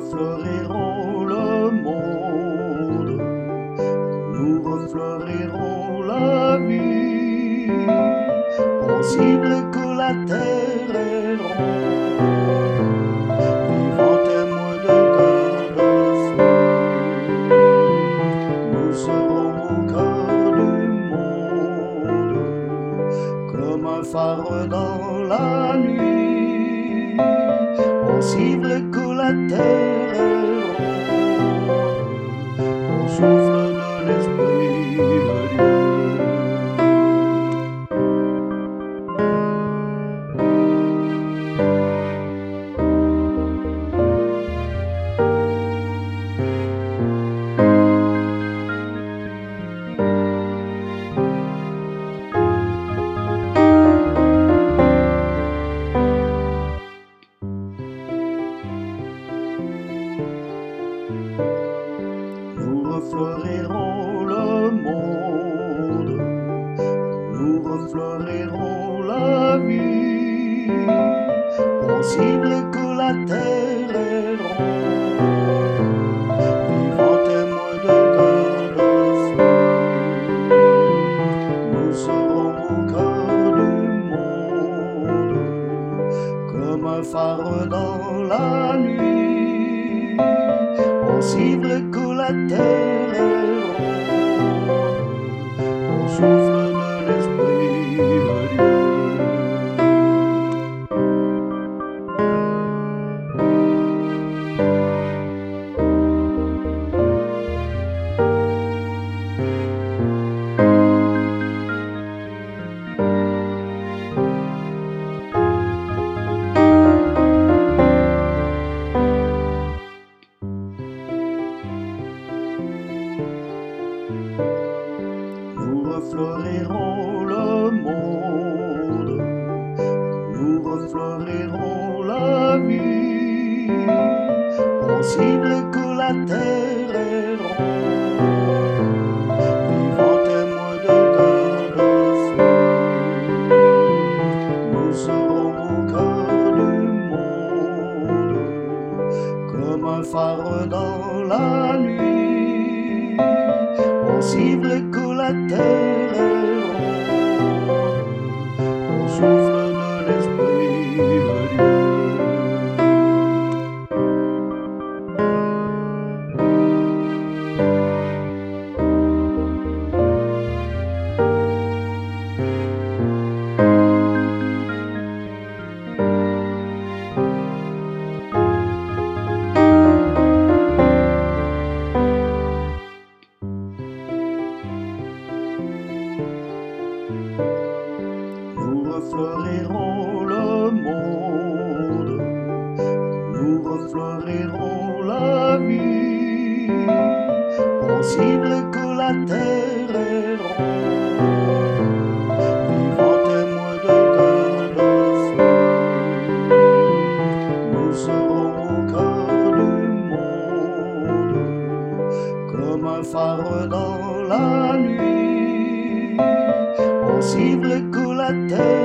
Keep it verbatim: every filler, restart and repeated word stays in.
refleurirons le monde, nous refleurirons la vie, aussi vrai que la terre est ronde, vivant témoin de cœur de feu. Nous serons au cœur du monde, comme un phare dans la nuit, aussi vrai que la terre est ronde, au souffle de l'Esprit de Dieu. Nous refleurirons le monde, nous refleurirons la vie, aussi vrai que la terre est ronde, vivant témoin de cœur de feu. Nous serons au cœur du monde, comme un phare dans la nuit, aussi vrai que la terre est ronde, au souffle de l'Esprit de Dieu. Nous refleurirons le monde, nous refleurirons la vie, aussi vrai que la terre est ronde, vivant témoin de cœur de feu. Nous serons au cœur du monde, comme un phare dans la nuit, aussi vrai que la terre est ronde, au souffle de l'Esprit de Dieu. Nous refleurirons le monde, nous refleurirons la vie, aussi vrai que la terre est ronde, vivant témoin de cœur de feu. Nous serons au cœur du monde, comme un phare dans la nuit, aussi vrai que la terre